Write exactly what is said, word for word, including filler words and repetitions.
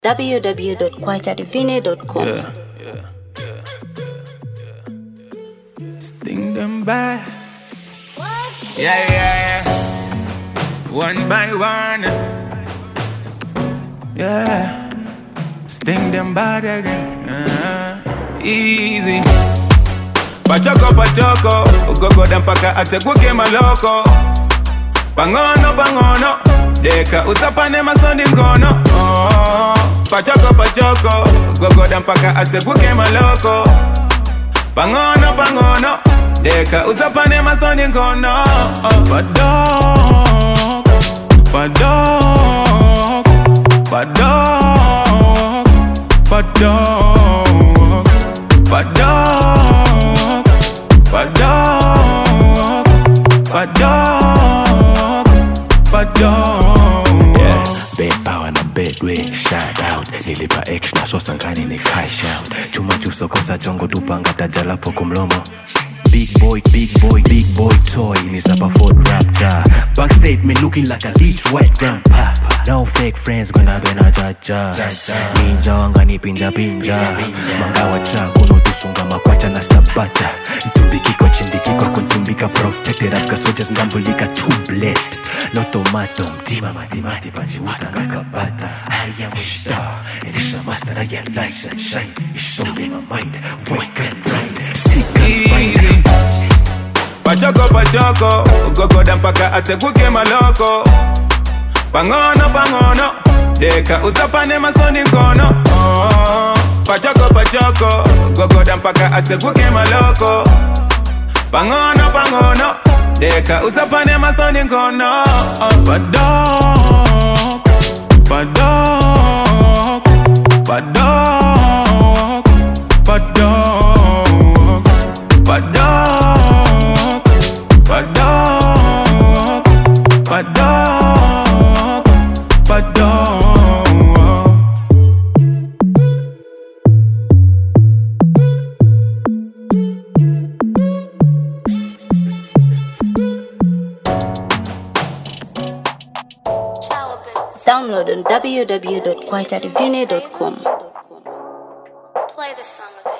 w w w dot kwacha divine dot com. Yeah, yeah, yeah, yeah. Sting them back. Yeah, yeah, yeah. One by one. Yeah. Sting them bad again. Uh, easy. Pachoko, pachoko. Ugogo dampaka atekuke maloko. Pangono, pangono. Deka utapane masoni mkono. Oh. Pachoko, pachoko. Ugogo dampaka atekuke maloko. Pangono, pangono. Deka utapane masoni mkono. Oh. Padok. Padok. Padok. Padok. Padok. Padok. Padok. Padok. Yeah, bed power na bedway, shout out. Nilipa extra so sangani ni cash out. Chuma chuso kosa chongo tupanga tajala poko mlomo. Big boy, big boy, big boy toy. Ni sapa Ford Raptor. Backstage me looking like a leech wet grandpa. No fake friends gonna be na jaja. Ninja wanga ni pinja pinja. Mangawa cha kuno tusunga makwacha na sabata. Ntumbikiko chindikiko kuntumbika protected. Afka soldiers ngambulika too blessed. No tomato, mtima matimati panchi utanga kabata. I am a star, and it's a master I get lights and shine. It's all in my mind, wake and ride. Sick and find. Pachoko, pachoko. Ugogo dampaka atekuke maloko. Pangono, pangono. Deka utapane masoni mkono. Oh. Pachoko, pachoko. Ugogo dampaka atekuke maloko. Pangono, pangono. Deka utapane masoni mkono. Oh. Padok. Padok. Padok. Padok. Padok. Padok. Padok. Padok. Download on w w w dot kwacha divine dot com. Play the song again.